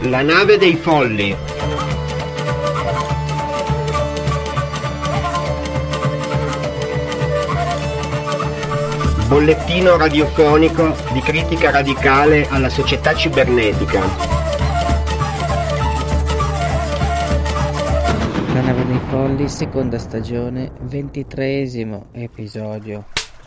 La nave dei folli. Bollettino radiofonico di critica radicale alla società cibernetica. La nave dei folli, seconda stagione, 23esimo episodio.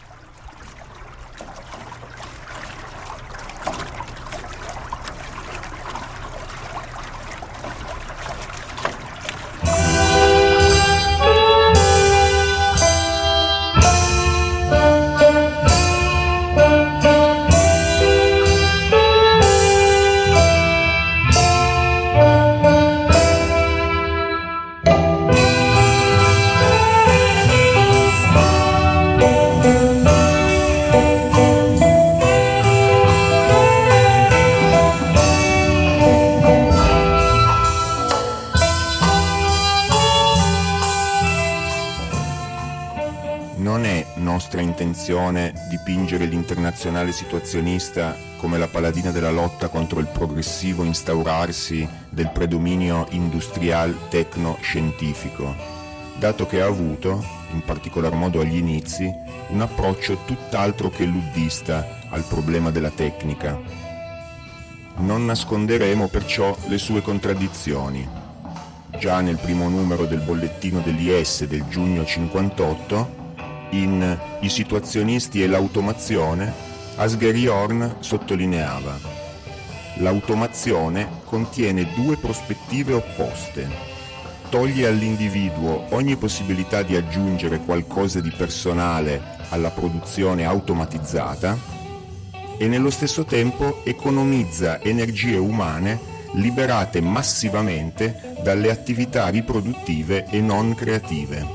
Non è nostra intenzione dipingere l'internazionale situazionista come la paladina della lotta contro il progressivo instaurarsi del predominio industrial-tecno-scientifico, dato che ha avuto, in particolar modo agli inizi, un approccio tutt'altro che luddista al problema della tecnica. Non nasconderemo perciò le sue contraddizioni. Già nel primo numero del bollettino dell'IS del giugno 58, in I situazionisti e l'automazione, Asgheri Horn sottolineava: l'automazione contiene due prospettive opposte. Toglie all'individuo ogni possibilità di aggiungere qualcosa di personale alla produzione automatizzata e nello stesso tempo economizza energie umane liberate massivamente dalle attività riproduttive e non creative.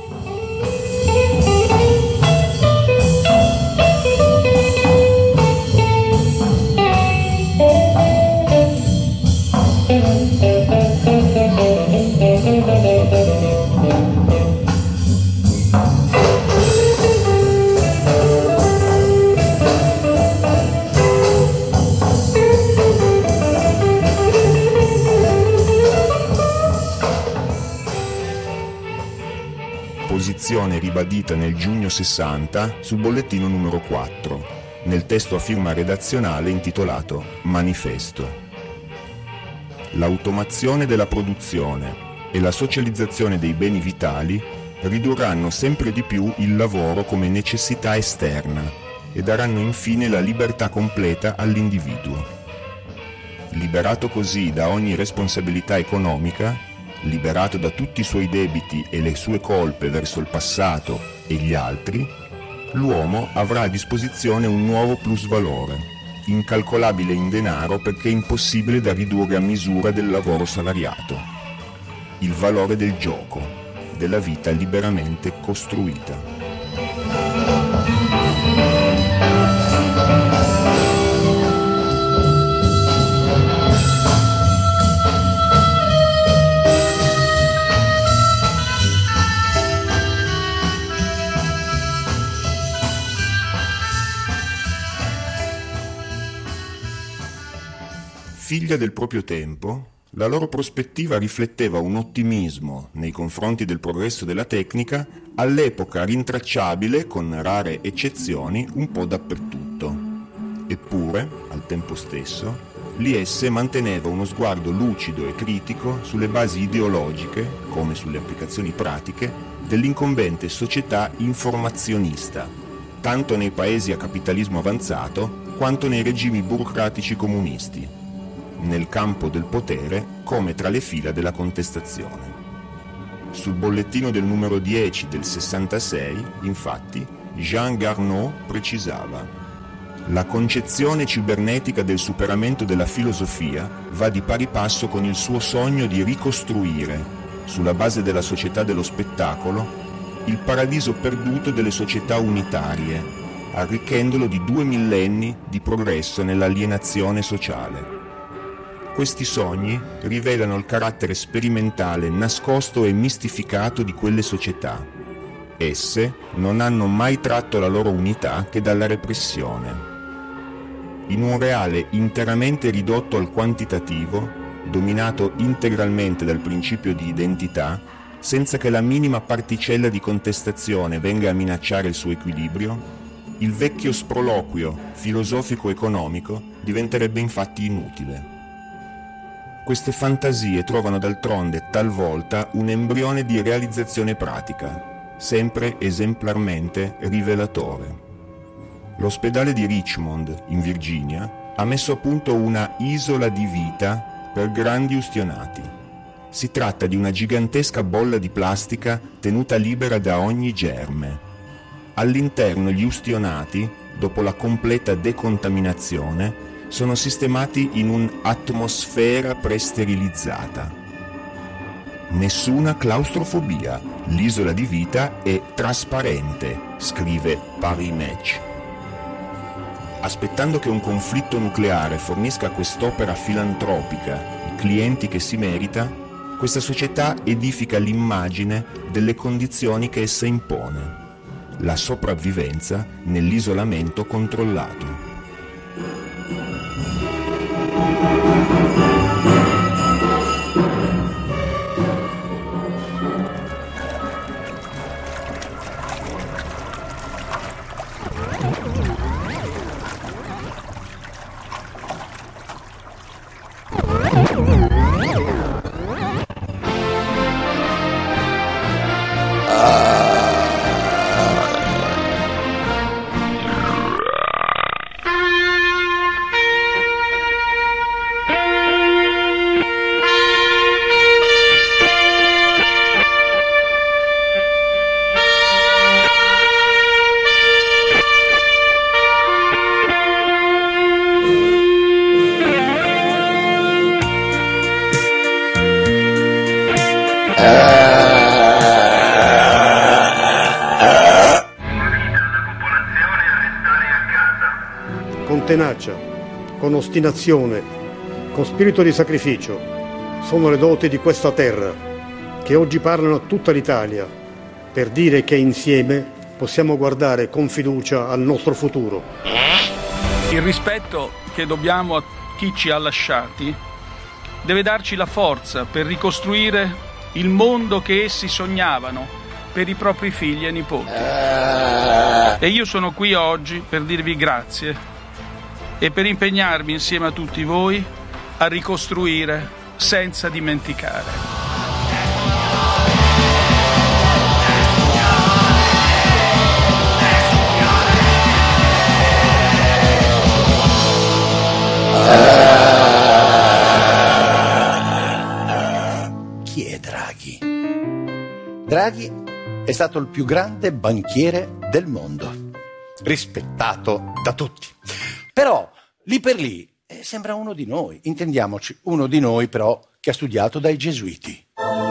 Posizione ribadita nel giugno 60 sul bollettino numero 4, nel testo a firma redazionale intitolato Manifesto. L'automazione della produzione e la socializzazione dei beni vitali ridurranno sempre di più il lavoro come necessità esterna e daranno infine la libertà completa all'individuo. Liberato così da ogni responsabilità economica, liberato da tutti i suoi debiti e le sue colpe verso il passato e gli altri, l'uomo avrà a disposizione un nuovo plusvalore, incalcolabile in denaro perché impossibile da ridurre a misura del lavoro salariato: il valore del gioco, della vita liberamente costruita. Figlia del proprio tempo, la loro prospettiva rifletteva un ottimismo nei confronti del progresso della tecnica all'epoca rintracciabile, con rare eccezioni, un po' dappertutto. Eppure, al tempo stesso, l'IS manteneva uno sguardo lucido e critico sulle basi ideologiche, come sulle applicazioni pratiche, dell'incombente società informazionista, tanto nei paesi a capitalismo avanzato quanto nei regimi burocratici comunisti, nel campo del potere come tra le fila della contestazione. Sul bollettino del numero 10 del 66, infatti, Jean Garneau precisava: la concezione cibernetica del superamento della filosofia va di pari passo con il suo sogno di ricostruire, sulla base della società dello spettacolo, il paradiso perduto delle società unitarie, arricchendolo di 2 millenni di progresso nell'alienazione sociale. Questi sogni rivelano il carattere sperimentale, nascosto e mistificato di quelle società. Esse non hanno mai tratto la loro unità che dalla repressione. In un reale interamente ridotto al quantitativo, dominato integralmente dal principio di identità, senza che la minima particella di contestazione venga a minacciare il suo equilibrio, il vecchio sproloquio filosofico-economico diventerebbe infatti inutile. Queste fantasie trovano d'altronde talvolta un embrione di realizzazione pratica, sempre esemplarmente rivelatore. L'ospedale di Richmond, in Virginia, ha messo a punto una isola di vita per grandi ustionati. Si tratta di una gigantesca bolla di plastica tenuta libera da ogni germe. All'interno gli ustionati, dopo la completa decontaminazione, sono sistemati in un'atmosfera presterilizzata. Nessuna claustrofobia, l'isola di vita è trasparente, scrive Paris Match. Aspettando che un conflitto nucleare fornisca a quest'opera filantropica i clienti che si merita, questa società edifica l'immagine delle condizioni che essa impone: la sopravvivenza nell'isolamento controllato. Con tenacia, con ostinazione, con spirito di sacrificio, sono le doti di questa terra che oggi parlano a tutta l'Italia per dire che insieme possiamo guardare con fiducia al nostro futuro. Il rispetto che dobbiamo a chi ci ha lasciati deve darci la forza per ricostruire il mondo che essi sognavano per i propri figli e nipoti. E io sono qui oggi per dirvi grazie e per impegnarmi insieme a tutti voi a ricostruire senza dimenticare. Chi è Draghi? Draghi è stato il più grande banchiere del mondo, rispettato da tutti. Però, lì per lì, sembra uno di noi, intendiamoci, uno di noi però che ha studiato dai gesuiti.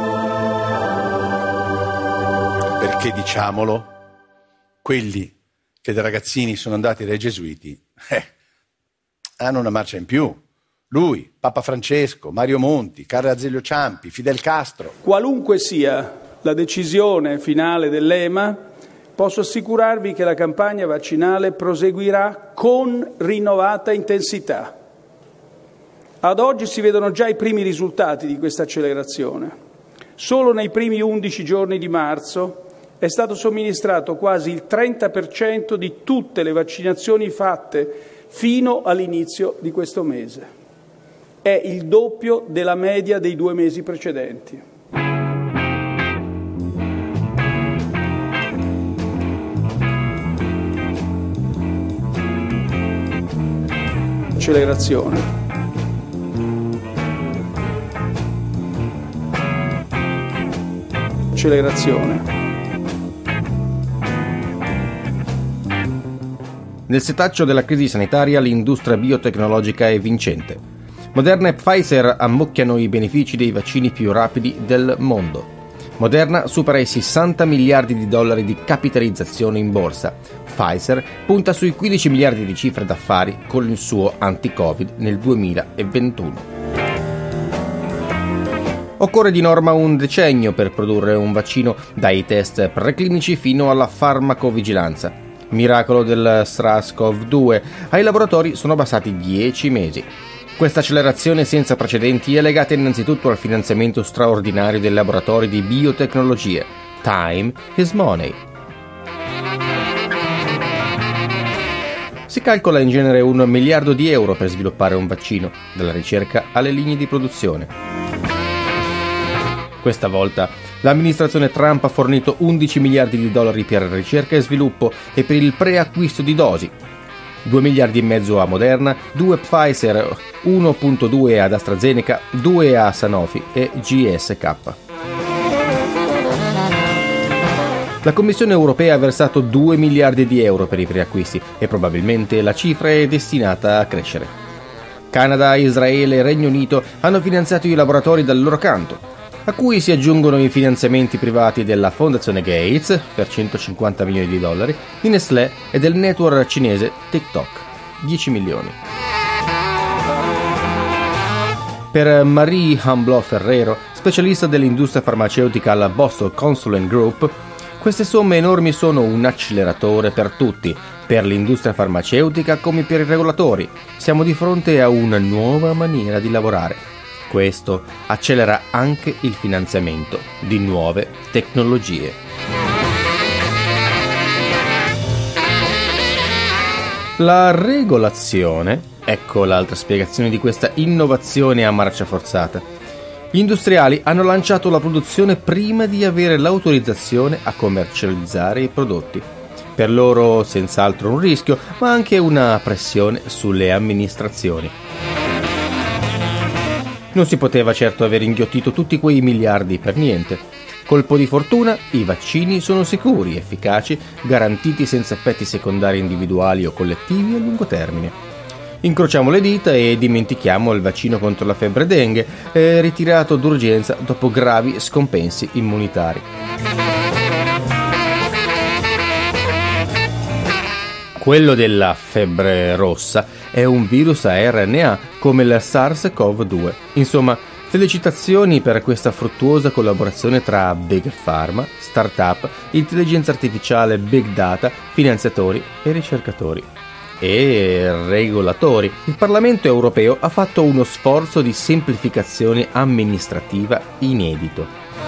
Perché, diciamolo, quelli che da ragazzini sono andati dai gesuiti, hanno una marcia in più. Lui, Papa Francesco, Mario Monti, Carlo Azeglio Ciampi, Fidel Castro. Qualunque sia la decisione finale dell'EMA, posso assicurarvi che la campagna vaccinale proseguirà con rinnovata intensità. Ad oggi si vedono già i primi risultati di questa accelerazione. Solo nei primi 11 giorni di marzo è stato somministrato quasi il 30% di tutte le vaccinazioni fatte fino all'inizio di questo mese. È il doppio della media dei 2 mesi precedenti. Accelerazione. Accelerazione. Nel setaccio della crisi sanitaria l'industria biotecnologica è vincente. Moderna e Pfizer ammucchiano i benefici dei vaccini più rapidi del mondo. Moderna supera i $60 miliardi di capitalizzazione in borsa. Pfizer punta sui 15 miliardi di cifre d'affari con il suo anti-Covid nel 2021. Occorre di norma un decennio per produrre un vaccino, dai test preclinici fino alla farmacovigilanza. Miracolo del SARS-CoV-2, ai laboratori sono bastati 10 mesi. Questa accelerazione senza precedenti è legata innanzitutto al finanziamento straordinario dei laboratori di biotecnologie. Time is money. Si calcola in genere €1 miliardo per sviluppare un vaccino, dalla ricerca alle linee di produzione. Questa volta l'amministrazione Trump ha fornito $11 miliardi per ricerca e sviluppo e per il preacquisto di dosi. 2,5 miliardi a Moderna, 2 a Pfizer, 1,2 ad AstraZeneca, 2 a Sanofi e GSK. La Commissione europea ha versato €2 miliardi per i preacquisti e probabilmente la cifra è destinata a crescere. Canada, Israele e Regno Unito hanno finanziato i laboratori dal loro canto, a cui si aggiungono i finanziamenti privati della Fondazione Gates per $150 milioni, di Nestlé e del network cinese TikTok, 10 milioni. Per Marie Hamblot Ferrero, specialista dell'industria farmaceutica alla Boston Consulting Group, queste somme enormi sono un acceleratore per tutti, per l'industria farmaceutica come per i regolatori. Siamo di fronte a una nuova maniera di lavorare. Questo accelera anche il finanziamento di nuove tecnologie. La regolazione, ecco l'altra spiegazione di questa innovazione a marcia forzata. Gli industriali hanno lanciato la produzione prima di avere l'autorizzazione a commercializzare i prodotti. Per loro senz'altro un rischio, ma anche una pressione sulle amministrazioni. Non si poteva certo aver inghiottito tutti quei miliardi per niente. Colpo di fortuna, i vaccini sono sicuri, efficaci, garantiti senza effetti secondari individuali o collettivi a lungo termine. Incrociamo le dita e dimentichiamo il vaccino contro la febbre dengue, ritirato d'urgenza dopo gravi scompensi immunitari. Quello della febbre rossa è un virus a RNA come il SARS-CoV-2. Insomma, felicitazioni per questa fruttuosa collaborazione tra Big Pharma, start-up, intelligenza artificiale, big data, finanziatori e ricercatori. E regolatori. Il Parlamento europeo ha fatto uno sforzo di semplificazione amministrativa inedito.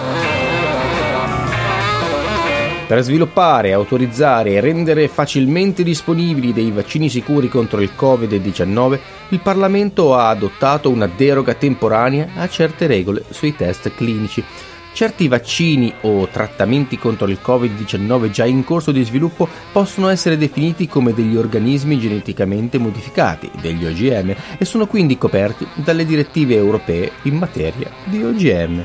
Per sviluppare, autorizzare e rendere facilmente disponibili dei vaccini sicuri contro il Covid-19, il Parlamento ha adottato una deroga temporanea a certe regole sui test clinici. Certi vaccini o trattamenti contro il Covid-19 già in corso di sviluppo possono essere definiti come degli organismi geneticamente modificati, degli OGM, e sono quindi coperti dalle direttive europee in materia di OGM.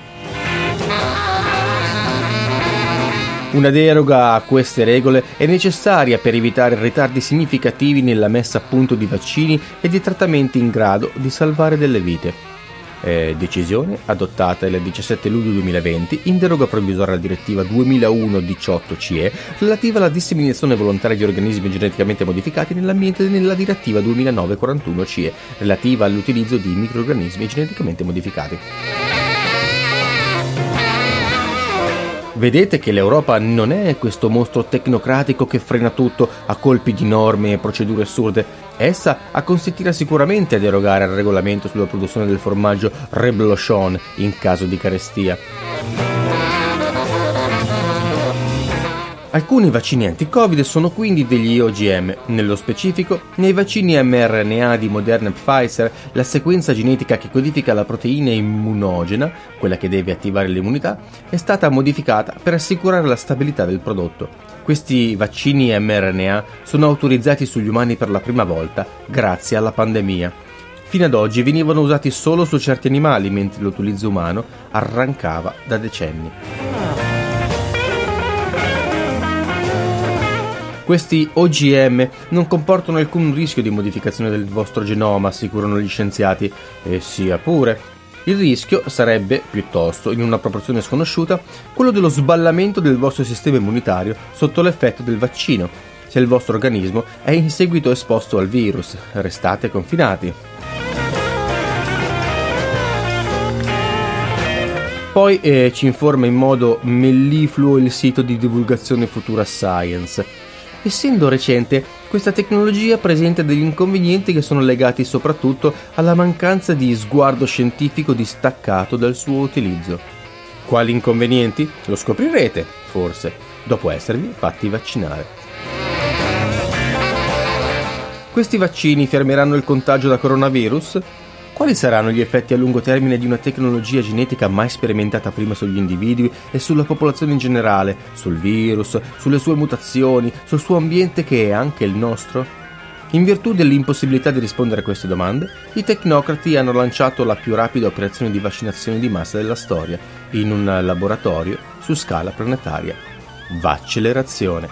Una deroga a queste regole è necessaria per evitare ritardi significativi nella messa a punto di vaccini e di trattamenti in grado di salvare delle vite. Decisione adottata il 17 luglio 2020 in deroga provvisoria alla direttiva 2001/18/CE relativa alla disseminazione volontaria di organismi geneticamente modificati nell'ambiente e nella direttiva 2009/41/CE relativa all'utilizzo di microrganismi geneticamente modificati. Vedete che l'Europa non è questo mostro tecnocratico che frena tutto a colpi di norme e procedure assurde. Essa acconsentirà sicuramente a derogare al regolamento sulla produzione del formaggio Reblochon in caso di carestia. Alcuni vaccini anti-Covid sono quindi degli OGM. Nello specifico, nei vaccini mRNA di Moderna e Pfizer, la sequenza genetica che codifica la proteina immunogena, quella che deve attivare l'immunità, è stata modificata per assicurare la stabilità del prodotto. Questi vaccini mRNA sono autorizzati sugli umani per la prima volta grazie alla pandemia. Fino ad oggi venivano usati solo su certi animali, mentre l'utilizzo umano arrancava da decenni. Questi OGM non comportano alcun rischio di modificazione del vostro genoma, assicurano gli scienziati, e sia pure. Il rischio sarebbe, piuttosto, in una proporzione sconosciuta, quello dello sballamento del vostro sistema immunitario sotto l'effetto del vaccino. Se il vostro organismo è in seguito esposto al virus, restate confinati. Poi ci informa in modo mellifluo il sito di divulgazione Futura Science. Essendo recente, questa tecnologia presenta degli inconvenienti che sono legati soprattutto alla mancanza di sguardo scientifico distaccato dal suo utilizzo. Quali inconvenienti? Lo scoprirete, forse, dopo esservi fatti vaccinare. Questi vaccini fermeranno il contagio da coronavirus? Quali saranno gli effetti a lungo termine di una tecnologia genetica mai sperimentata prima sugli individui e sulla popolazione in generale, sul virus, sulle sue mutazioni, sul suo ambiente che è anche il nostro? In virtù dell'impossibilità di rispondere a queste domande, i tecnocrati hanno lanciato la più rapida operazione di vaccinazione di massa della storia, in un laboratorio su scala planetaria. Vaccelerazione.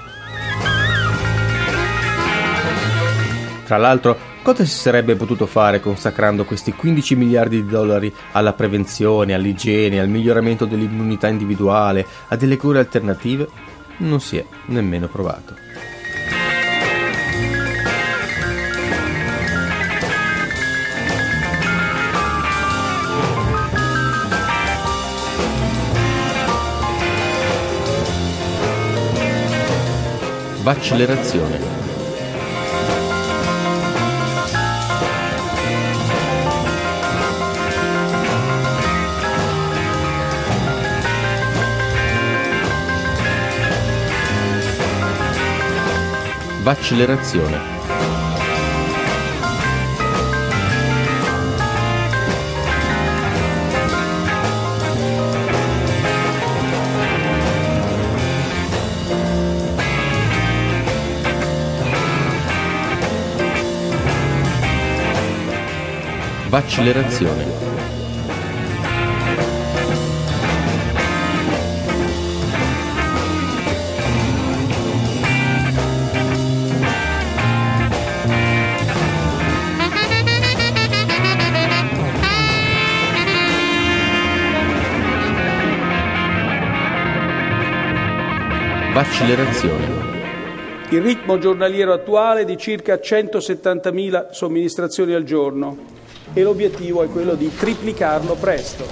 Tra l'altro, cosa si sarebbe potuto fare consacrando questi 15 miliardi di dollari alla prevenzione, all'igiene, al miglioramento dell'immunità individuale, a delle cure alternative? Non si è nemmeno provato. Vaccelerazione. Vaccelerazione. Vaccelerazione. Vaccelerazione. Il ritmo giornaliero attuale è di circa 170.000 somministrazioni al giorno e l'obiettivo è quello di triplicarlo presto.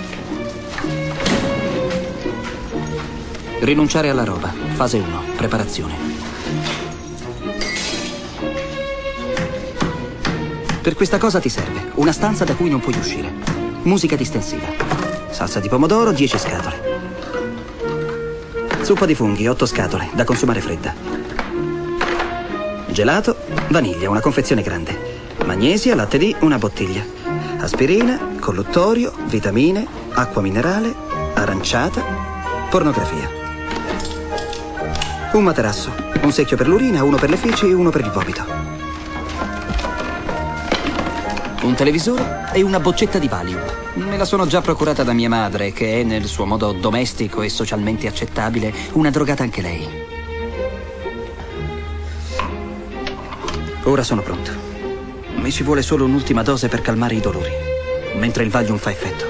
Rinunciare alla roba. Fase 1. Preparazione. Per questa cosa ti serve una stanza da cui non puoi uscire. Musica distensiva. Salsa di pomodoro, 10 scatole. Zuppa di funghi, 8 scatole, da consumare fredda. Gelato, vaniglia, una confezione grande. Magnesia, latte D, una bottiglia. Aspirina, colluttorio, vitamine, acqua minerale, aranciata, pornografia. Un materasso, un secchio per l'urina, uno per le feci e uno per il vomito. Un televisore e una boccetta di Valium. Me la sono già procurata da mia madre, che è, nel suo modo domestico e socialmente accettabile, una drogata anche lei. Ora sono pronto. Mi ci vuole solo un'ultima dose per calmare i dolori, mentre il Valium fa effetto.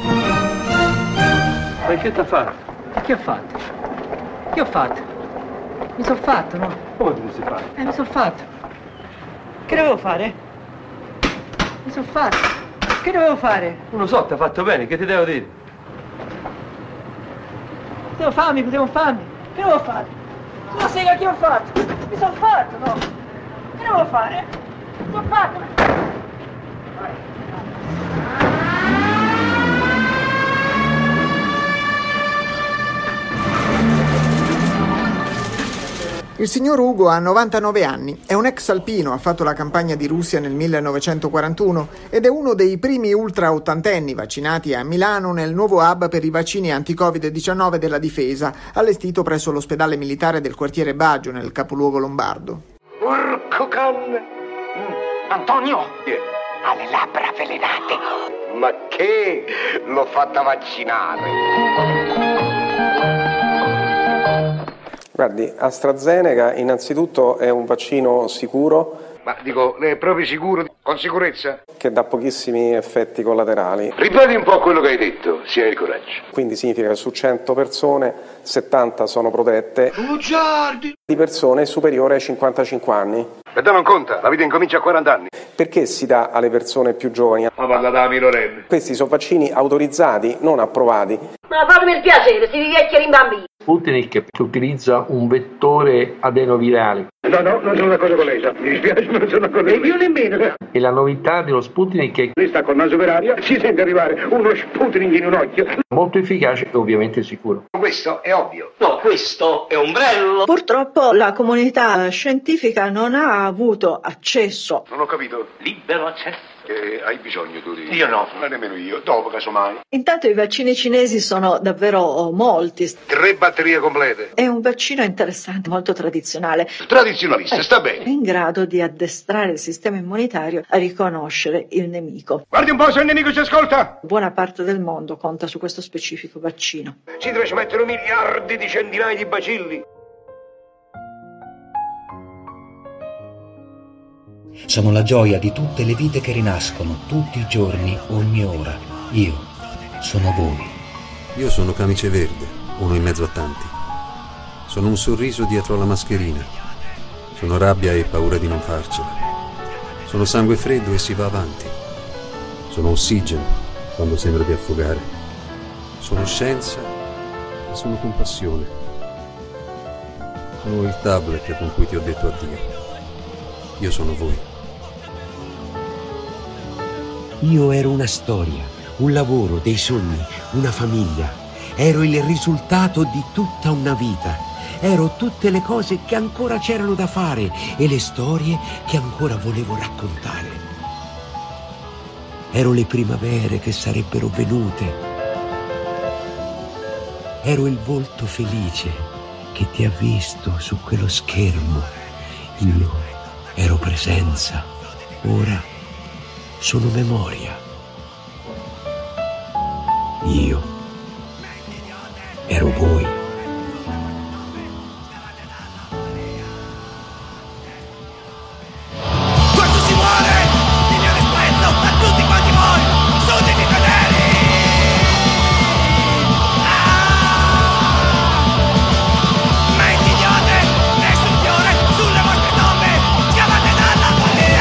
Ma che t'ha fatto? Che ho fatto? Che ho fatto? Mi sono fatto, no? Come ti sei fatto? Mi sono fatto. Che dovevo fare? Mi sono fatto. Che dovevo fare? Non lo so, ti ha fatto bene, che ti devo dire? Potevo farmi. Che devo fare? Sulla sega che ho fatto? Mi sono fatto, no? Che devo fare? Mi sono fatto. Il signor Ugo ha 99 anni, è un ex alpino, ha fatto la campagna di Russia nel 1941 ed è uno dei primi ultra ottantenni vaccinati a Milano nel nuovo hub per i vaccini anti-Covid-19 della Difesa, allestito presso l'ospedale militare del quartiere Baggio, nel capoluogo lombardo. Porco cane! Antonio! Ha le labbra avvelenate! Ma che? L'ho fatta vaccinare! Guardi, AstraZeneca innanzitutto è un vaccino sicuro. Ma dico, è proprio sicuro? Con sicurezza? Che dà pochissimi effetti collaterali. Ripeti un po' quello che hai detto, si ha il coraggio. Quindi significa che su 100 persone, 70 sono protette. Bugiardi! Di persone superiori ai 55 anni. E non conta, la vita incomincia a 40 anni. Perché si dà alle persone più giovani? Ma parla da minorenne. Questi sono vaccini autorizzati, non approvati. Ma fatemi il piacere, si vecchi rimbambini. Sputnik utilizza un vettore adenovirale. No, non sono d'accordo con lei, sa. Mi dispiace, ma non sono d'accordo. E io nemmeno. E la novità dello Sputnik è che Lei sta col naso per aria, si sente arrivare uno Sputnik in un occhio. è molto efficace e ovviamente sicuro. Questo è ovvio. No, questo è ombrello. Purtroppo la comunità scientifica non ha avuto accesso. Non ho capito. Libero accesso. Che hai bisogno tu di... Io no. Non nemmeno io. Dopo, casomai. Intanto i vaccini cinesi sono davvero molti. 3 batterie complete. È un vaccino interessante, molto tradizionale. Tradizionalista, sta bene. È in grado di addestrare il sistema immunitario a riconoscere il nemico. Guardi un po' se il nemico ci ascolta. Buona parte del mondo conta su questo specifico vaccino. Ci deve mettere miliardi di centinaia di bacilli. Sono la gioia di tutte le vite che rinascono, tutti i giorni, ogni ora. Io sono voi. Io sono camice verde, uno in mezzo a tanti. Sono un sorriso dietro alla mascherina. Sono rabbia e paura di non farcela. Sono sangue freddo e si va avanti. Sono ossigeno quando sembra di affogare. Sono scienza e sono compassione. Sono il tablet con cui ti ho detto addio. Io sono voi. Io ero una storia, un lavoro, dei sogni, una famiglia. Ero il risultato di tutta una vita. Ero tutte le cose che ancora c'erano da fare e le storie che ancora volevo raccontare. Ero le primavere che sarebbero venute. Ero il volto felice che ti ha visto su quello schermo. Io ero presenza. Ora sono memoria. Io ero voi. Quanto si muore! Il mio rispetto a tutti quanti voi! Sudditi fedeli! Menti idiote! Nessun fiore sulle vostre tombe! Scavate dalla follia!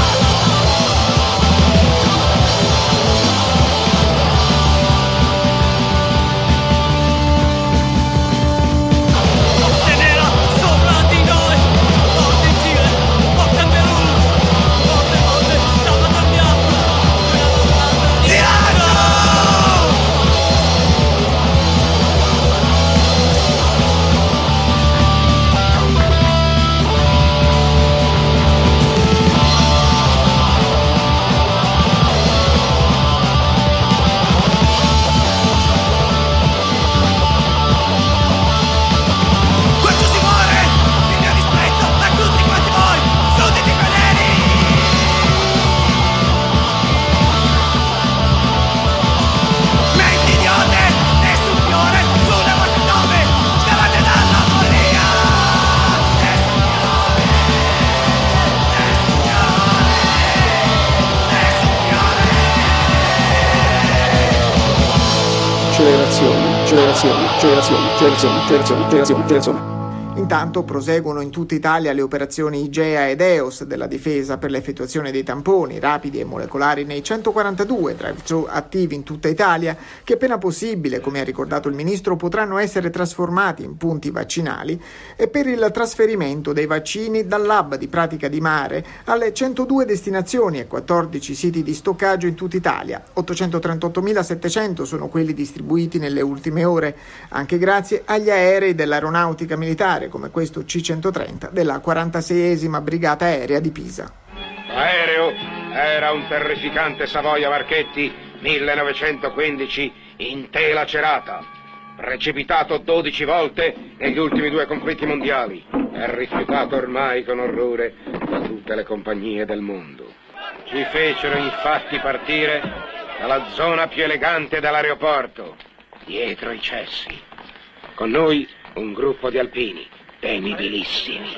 Generazioni. Intanto proseguono in tutta Italia le operazioni IGEA ed EOS della Difesa per l'effettuazione dei tamponi rapidi e molecolari nei 142 drive-thru attivi in tutta Italia che appena possibile, come ha ricordato il Ministro, potranno essere trasformati in punti vaccinali e per il trasferimento dei vaccini dall'hub di Pratica di Mare alle 102 destinazioni e 14 siti di stoccaggio in tutta Italia. 838.700 sono quelli distribuiti nelle ultime ore, anche grazie agli aerei dell'Aeronautica Militare, come questo C-130 della 46esima Brigata Aerea di Pisa. L'aereo era un terrificante Savoia Marchetti 1915 in tela cerata, precipitato 12 volte negli ultimi 2 conflitti mondiali e rifiutato ormai con orrore da tutte le compagnie del mondo. Ci fecero infatti partire dalla zona più elegante dell'aeroporto, dietro i cessi. Con noi un gruppo di alpini, temibilissimi.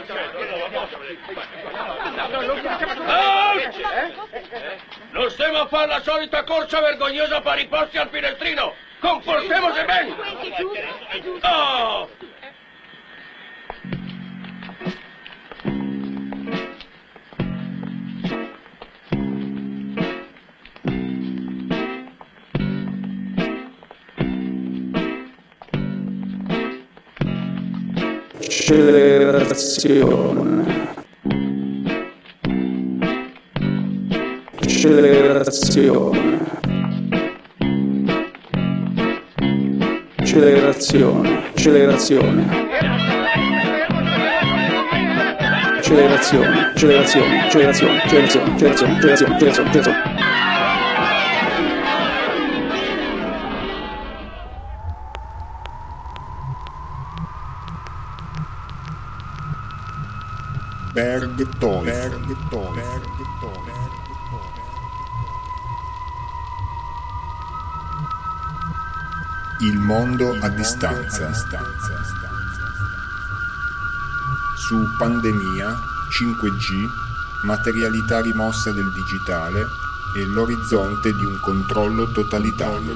Non stiamo a fare la solita corsa vergognosa per i posti al finestrino! Comportiamoci bene! Oh! accelerazione, accelerazione, accelerazione, accelerazione, accelerazione, accelerazione, accelerazione, accelerazione, accelerazione, accelerazione, accelerazione. Bergtolf. Il mondo a distanza. Su pandemia, 5G, materialità rimossa del digitale e l'orizzonte di un controllo totalitario.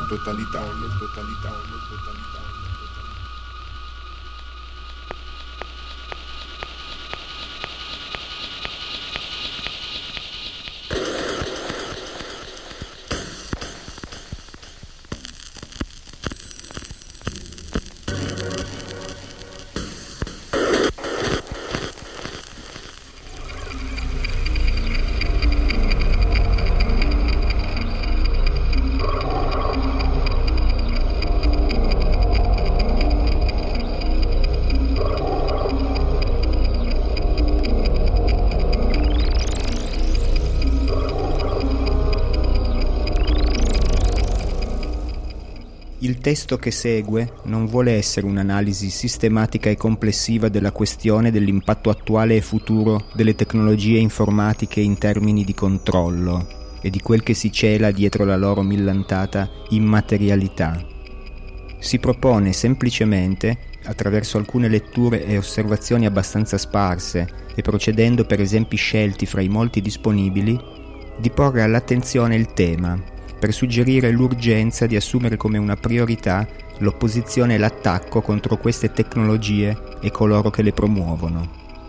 Il testo che segue non vuole essere un'analisi sistematica e complessiva della questione dell'impatto attuale e futuro delle tecnologie informatiche in termini di controllo e di quel che si cela dietro la loro millantata immaterialità. Si propone semplicemente, attraverso alcune letture e osservazioni abbastanza sparse e procedendo per esempi scelti fra i molti disponibili, di porre all'attenzione il tema per suggerire l'urgenza di assumere come una priorità l'opposizione e l'attacco contro queste tecnologie e coloro che le promuovono.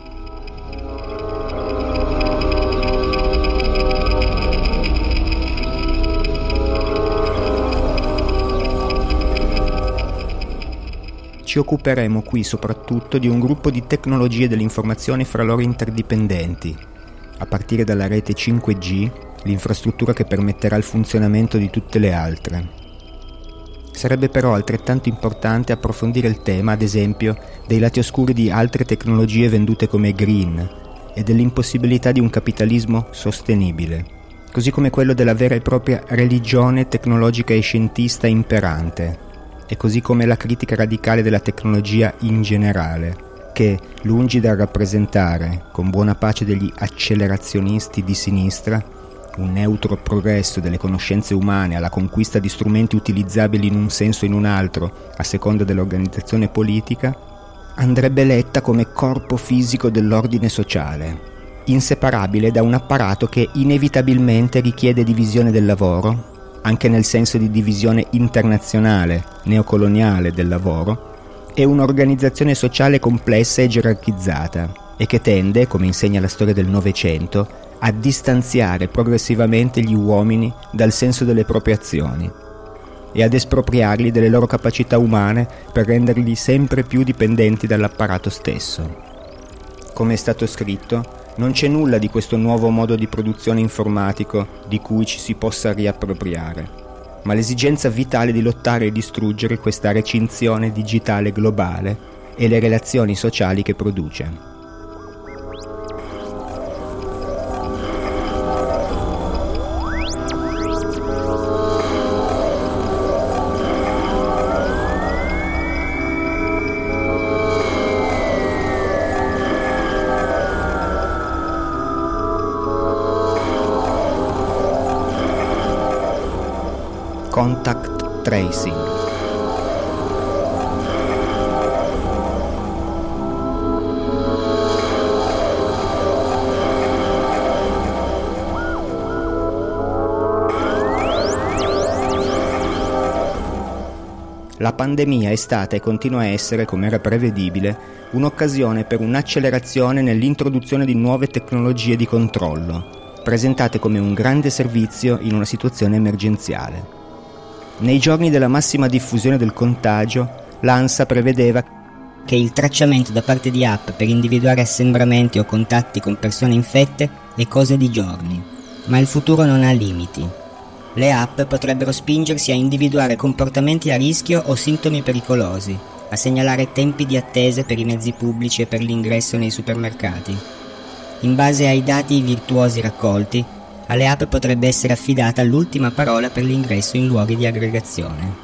Ci occuperemo qui soprattutto di un gruppo di tecnologie dell'informazione fra loro interdipendenti, a partire dalla rete 5G, l'infrastruttura che permetterà il funzionamento di tutte le altre. Sarebbe però altrettanto importante approfondire il tema, ad esempio, dei lati oscuri di altre tecnologie vendute come green e dell'impossibilità di un capitalismo sostenibile, così come quello della vera e propria religione tecnologica e scientista imperante, e così come la critica radicale della tecnologia in generale, che, lungi dal rappresentare, con buona pace degli accelerazionisti di sinistra, un neutro progresso delle conoscenze umane alla conquista di strumenti utilizzabili in un senso o in un altro, a seconda dell'organizzazione politica, andrebbe letta come corpo fisico dell'ordine sociale, inseparabile da un apparato che inevitabilmente richiede divisione del lavoro, anche nel senso di divisione internazionale, neocoloniale del lavoro, e un'organizzazione sociale complessa e gerarchizzata, e che tende, come insegna la storia del Novecento, a distanziare progressivamente gli uomini dal senso delle proprie azioni e ad espropriarli delle loro capacità umane per renderli sempre più dipendenti dall'apparato stesso. Come è stato scritto, non c'è nulla di questo nuovo modo di produzione informatico di cui ci si possa riappropriare, ma l'esigenza vitale di lottare e distruggere questa recinzione digitale globale e le relazioni sociali che produce. Contact tracing. La pandemia è stata e continua a essere, come era prevedibile, un'occasione per un'accelerazione nell'introduzione di nuove tecnologie di controllo, presentate come un grande servizio in una situazione emergenziale. Nei giorni della massima diffusione del contagio, l'ANSA prevedeva che il tracciamento da parte di app per individuare assembramenti o contatti con persone infette è cosa di giorni. Ma il futuro non ha limiti. Le app potrebbero spingersi a individuare comportamenti a rischio o sintomi pericolosi, a segnalare tempi di attesa per i mezzi pubblici e per l'ingresso nei supermercati. In base ai dati virtuosi raccolti, alle app potrebbe essere affidata l'ultima parola per l'ingresso in luoghi di aggregazione.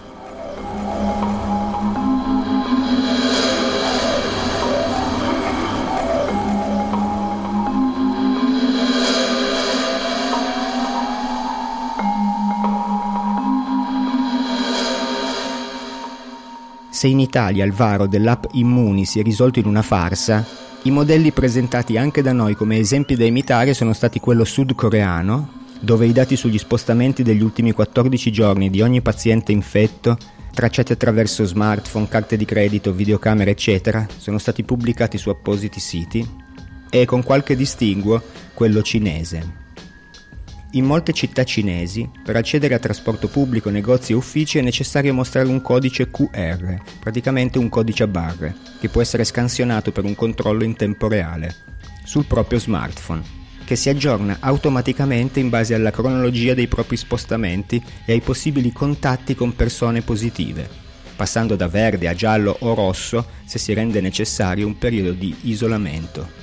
Se in Italia il varo dell'app Immuni si è risolto in una farsa, i modelli presentati anche da noi come esempi da imitare sono stati quello sudcoreano, dove i dati sugli spostamenti degli ultimi 14 giorni di ogni paziente infetto, tracciati attraverso smartphone, carte di credito, videocamere eccetera, sono stati pubblicati su appositi siti, e con qualche distinguo quello cinese. In molte città cinesi, per accedere a trasporto pubblico, negozi e uffici è necessario mostrare un codice QR, praticamente un codice a barre, che può essere scansionato per un controllo in tempo reale, sul proprio smartphone, che si aggiorna automaticamente in base alla cronologia dei propri spostamenti e ai possibili contatti con persone positive, passando da verde a giallo o rosso se si rende necessario un periodo di isolamento.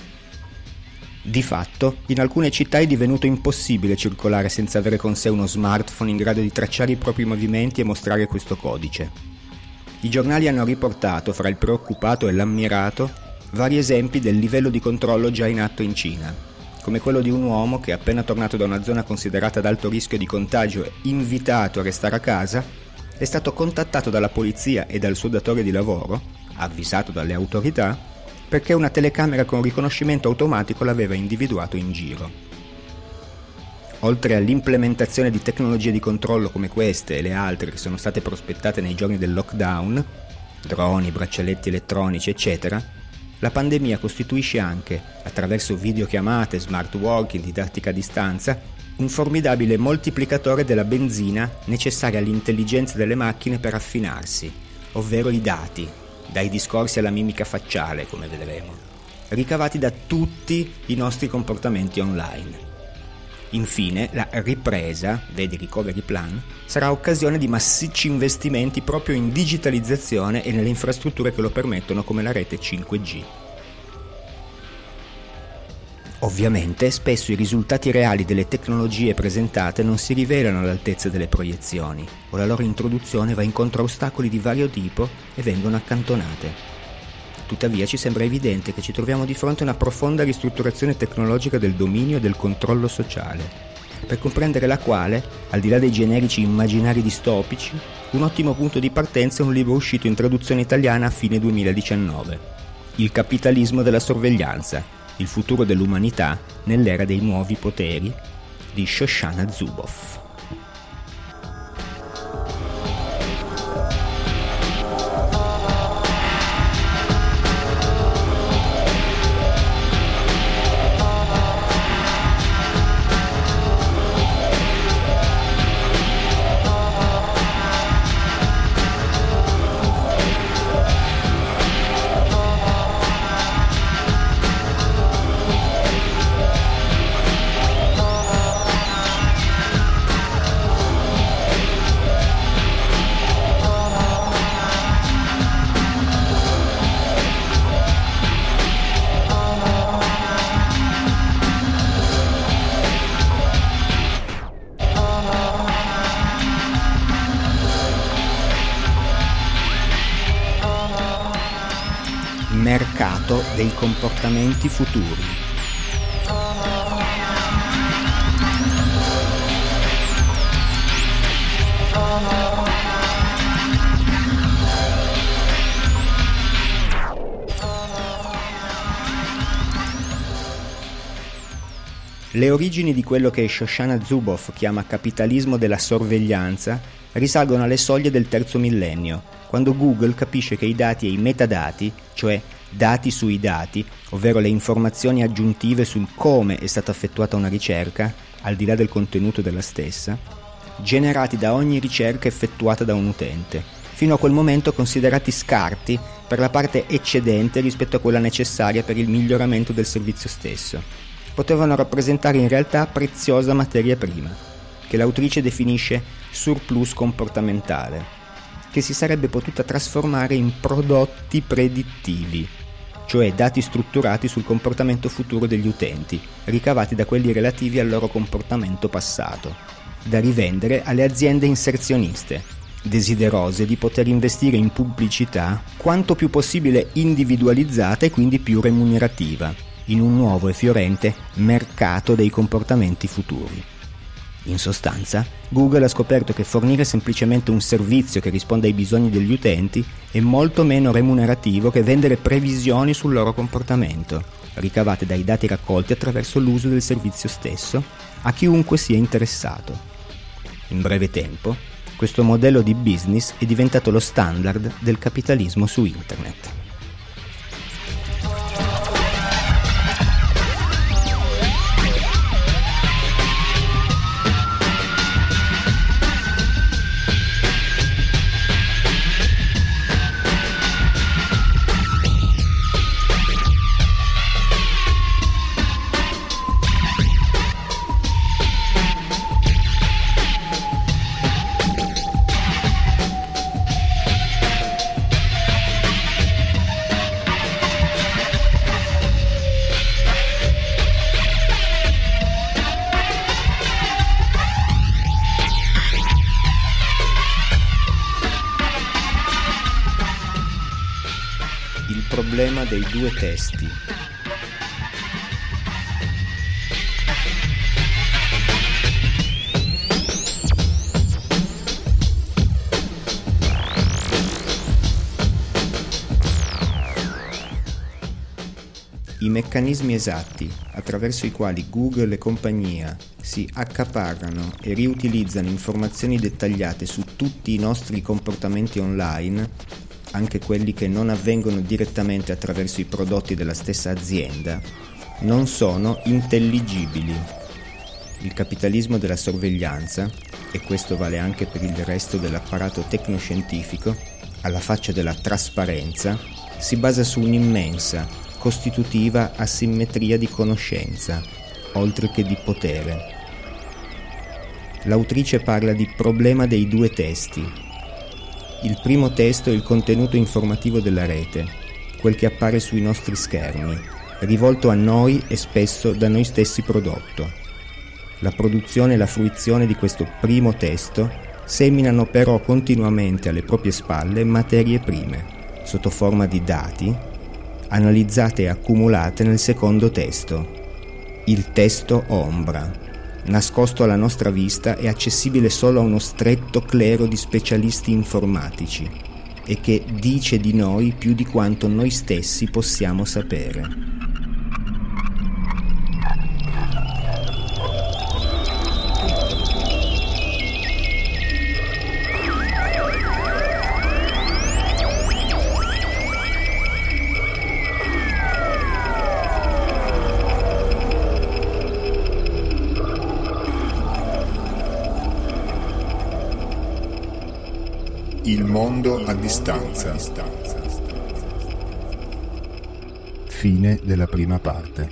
Di fatto, in alcune città è divenuto impossibile circolare senza avere con sé uno smartphone in grado di tracciare i propri movimenti e mostrare questo codice. I giornali hanno riportato, fra il preoccupato e l'ammirato, vari esempi del livello di controllo già in atto in Cina, come quello di un uomo che, appena tornato da una zona considerata ad alto rischio di contagio e invitato a restare a casa, è stato contattato dalla polizia e dal suo datore di lavoro, avvisato dalle autorità, perché una telecamera con riconoscimento automatico l'aveva individuato in giro. Oltre all'implementazione di tecnologie di controllo come queste e le altre che sono state prospettate nei giorni del lockdown, droni, braccialetti elettronici, eccetera, la pandemia costituisce anche, attraverso videochiamate, smart working, didattica a distanza, un formidabile moltiplicatore della benzina necessaria all'intelligenza delle macchine per affinarsi, ovvero i dati, dai discorsi alla mimica facciale, come vedremo, ricavati da tutti i nostri comportamenti online. Infine, la ripresa, vedi Recovery Plan, sarà occasione di massicci investimenti proprio in digitalizzazione e nelle infrastrutture che lo permettono, come la rete 5G. Ovviamente, spesso i risultati reali delle tecnologie presentate non si rivelano all'altezza delle proiezioni, o la loro introduzione va incontro a ostacoli di vario tipo e vengono accantonate. Tuttavia ci sembra evidente che ci troviamo di fronte a una profonda ristrutturazione tecnologica del dominio e del controllo sociale, per comprendere la quale, al di là dei generici immaginari distopici, un ottimo punto di partenza è un libro uscito in traduzione italiana a fine 2019, Il capitalismo della sorveglianza, il futuro dell'umanità nell'era dei nuovi poteri, di Shoshana Zuboff. Mercato dei comportamenti futuri. Le origini di quello che Shoshana Zuboff chiama capitalismo della sorveglianza risalgono alle soglie del terzo millennio, quando Google capisce che i dati e i metadati, cioè dati sui dati, ovvero le informazioni aggiuntive sul come è stata effettuata una ricerca, al di là del contenuto della stessa, generati da ogni ricerca effettuata da un utente, fino a quel momento considerati scarti per la parte eccedente rispetto a quella necessaria per il miglioramento del servizio stesso. Potevano rappresentare in realtà preziosa materia prima, che l'autrice definisce surplus comportamentale, che si sarebbe potuta trasformare in prodotti predittivi, cioè dati strutturati sul comportamento futuro degli utenti, ricavati da quelli relativi al loro comportamento passato, da rivendere alle aziende inserzioniste, desiderose di poter investire in pubblicità quanto più possibile individualizzata e quindi più remunerativa, in un nuovo e fiorente mercato dei comportamenti futuri. In sostanza, Google ha scoperto che fornire semplicemente un servizio che risponda ai bisogni degli utenti è molto meno remunerativo che vendere previsioni sul loro comportamento, ricavate dai dati raccolti attraverso l'uso del servizio stesso, a chiunque sia interessato. In breve tempo, questo modello di business è diventato lo standard del capitalismo su Internet. Il problema dei due testi. I meccanismi esatti attraverso i quali Google e compagnia si accaparrano e riutilizzano informazioni dettagliate su tutti i nostri comportamenti online, anche quelli che non avvengono direttamente attraverso i prodotti della stessa azienda, non sono intelligibili. Il capitalismo della sorveglianza, e questo vale anche per il resto dell'apparato tecnoscientifico, alla faccia della trasparenza, si basa su un'immensa, costitutiva asimmetria di conoscenza, oltre che di potere. L'autrice parla di problema dei due testi. Il primo testo è il contenuto informativo della rete, quel che appare sui nostri schermi, rivolto a noi e spesso da noi stessi prodotto. La produzione e la fruizione di questo primo testo seminano però continuamente alle proprie spalle materie prime, sotto forma di dati, analizzate e accumulate nel secondo testo, il testo ombra, nascosto alla nostra vista e accessibile solo a uno stretto clero di specialisti informatici e che dice di noi più di quanto noi stessi possiamo sapere. Il mondo a distanza. Fine della prima parte.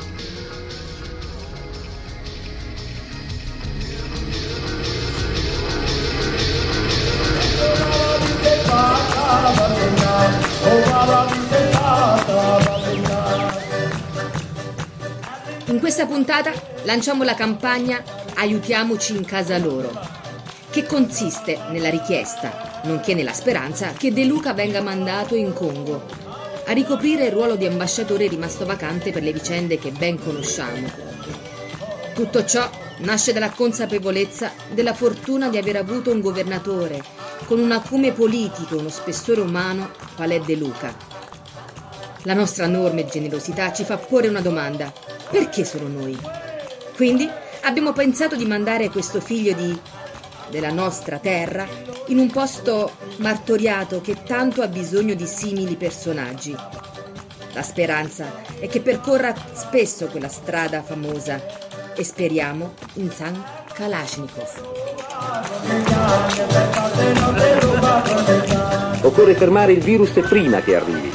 In questa puntata lanciamo la campagna Aiutiamoci in casa loro, che consiste nella richiesta, nonché nella speranza, che De Luca venga mandato in Congo a ricoprire il ruolo di ambasciatore rimasto vacante per le vicende che ben conosciamo. Tutto ciò nasce dalla consapevolezza della fortuna di aver avuto un governatore con un acume politico e uno spessore umano qual è De Luca. La nostra enorme generosità ci fa porre una domanda: perché solo noi? Quindi abbiamo pensato di mandare questo figlio della nostra terra in un posto martoriato che tanto ha bisogno di simili personaggi. La speranza è che percorra spesso quella strada famosa e speriamo in San Kalashnikov. Occorre fermare il virus prima che arrivi.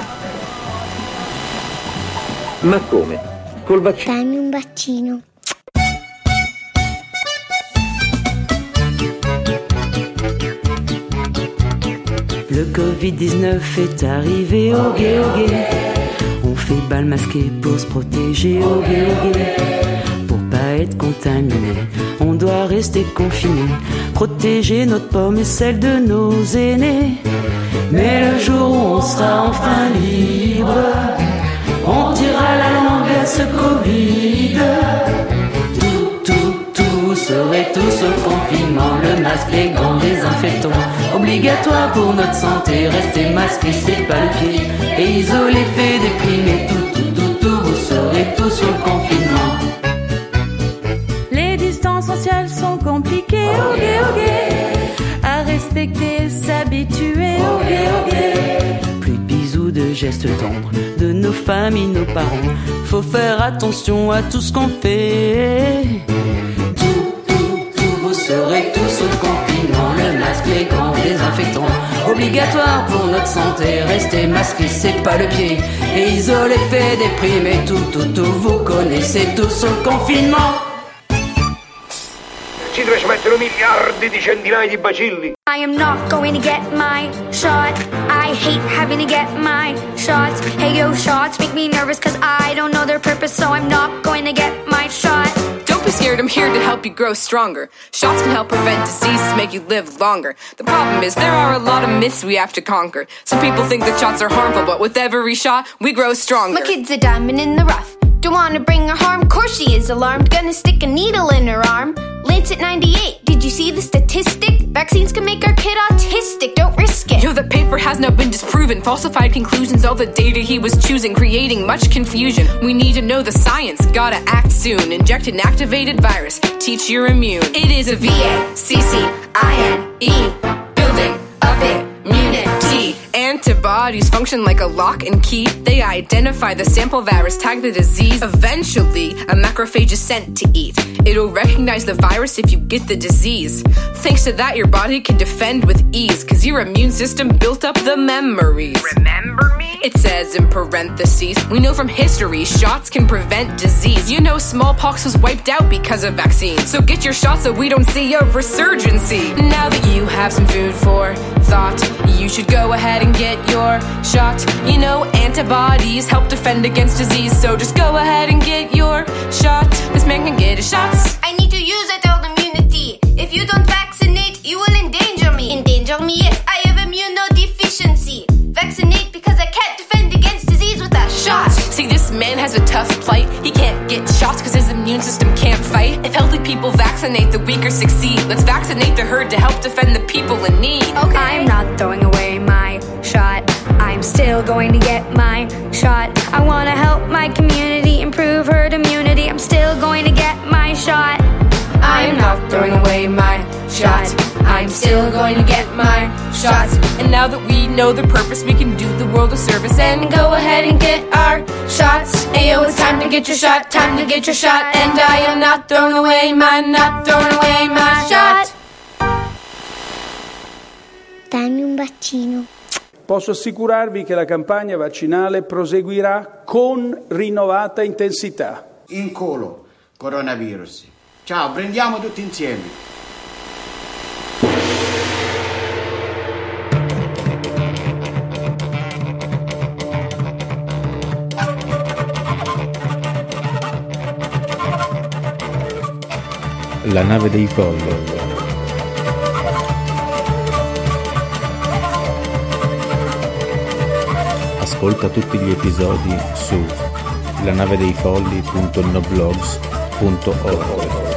Ma come? Col vaccino. Dammi un bacino. Le Covid-19 est arrivé au gai, au gai. On fait bal masqué pour se protéger au gai, au gai. Pour pas être contaminé, on doit rester confiné. Protéger notre pomme et celle de nos aînés. Mais le jour où on sera enfin libre, on tirera la langue à ce Covid. Vous serez tous au confinement, le masque, les gants, désinfectants. Obligatoire pour notre santé, restez masqués, c'est pas le pied. Et isolés, fait déprimer, tout, vous serez tous sur le confinement. Les distances sociales sont compliquées, ok. À respecter, s'habituer, ok. Plus de bisous, de gestes tendres, de nos familles, nos parents. Faut faire attention à tout ce qu'on fait. Vous serez tous au confinement, le masque, les gants, désinfectants. Obligatoire pour notre santé, restez masqués, c'est pas le pied. Et isolés, fait déprimer, tout, vous connaissez tous au confinement. Ci dove ci mettono miliardi di centinaia di bacilli. I am not going to get my shot. I hate having to get my shots. Hey yo, shots make me nervous cause I don't know their purpose, so I'm not going to get my shot. Don't be scared, I'm here to help you grow stronger. Shots can help prevent diseases, make you live longer. The problem is there are a lot of myths we have to conquer. Some people think that shots are harmful, but with every shot, we grow stronger. My kid's a diamond in the rough. Don't wanna bring her harm, course she is alarmed. Gonna stick a needle in her arm. Lancet 98, did you see the statistic? Vaccines can make our kid autistic, don't risk it. Yo, the paper has now been disproven. Falsified conclusions, all the data he was choosing, creating much confusion. We need to know the science, gotta act soon. Inject an activated virus, teach you're immune. It is a VACCINE, building of immunity. Antibodies function like a lock and key. They identify the sample virus, tag the disease. Eventually, a macrophage is sent to eat. It'll recognize the virus if you get the disease. Thanks to that, your body can defend with ease, cause your immune system built up the memories. Remember me? It says in parentheses, we know from history shots can prevent disease. You know smallpox was wiped out because of vaccines. So get your shots so we don't see a resurgency. Now that you have some food for thought, you should go ahead and get your shot. You know antibodies help defend against disease, so just go ahead and get your shot. This man can get his shots. I need to use adult immunity. If you don't vaccinate, you will endanger me. Endanger me? Yes, I have immunodeficiency. Vaccinate because I can't defend against disease with a shot. See, this man has a tough plight. He can't get shots because his immune system can't fight. If healthy people vaccinate, the weaker succeed. Let's vaccinate the herd to help defend the people in need. Okay. I'm not throwing away my shot. I'm still going to get my shot. I want to help my community improve herd immunity. I'm still going to get my shot. I'm not throwing away my shot. I'm still going to get my shots. And now that we know the purpose, we can do the world a service and go ahead and get our shots. Ayo, it's time to get your shot, time to get your shot. And I am not throwing away mine, not throwing away my shot. Dammi un bacino. Posso assicurarvi che la campagna vaccinale proseguirà con rinnovata intensità. In culo, coronavirus. Ciao, prendiamo tutti insieme. La nave dei folli. Ascolta tutti gli episodi su lanavedeifolli.noblogs.org.